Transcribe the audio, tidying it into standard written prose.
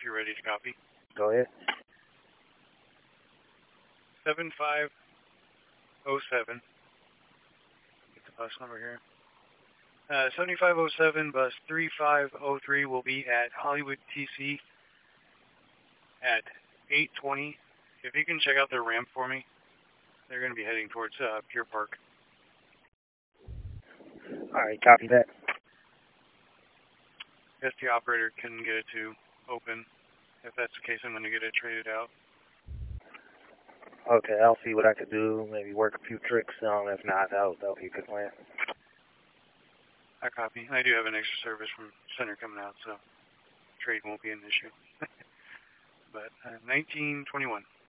you're ready to copy. Go ahead. 7507. Get the bus number here. 7507 bus 3503 will be at Hollywood TC at 8:20. If you can check out their ramp for me, they're going to be heading towards Pier Park. All right, copy that. If the operator can get it to open, if that's the case, I'm going to get it traded out. Okay, I'll see what I could do. Maybe work a few tricks. If not, that'll be a good plan. I copy. I do have an extra service from Center coming out, so trade won't be an issue. But 1921.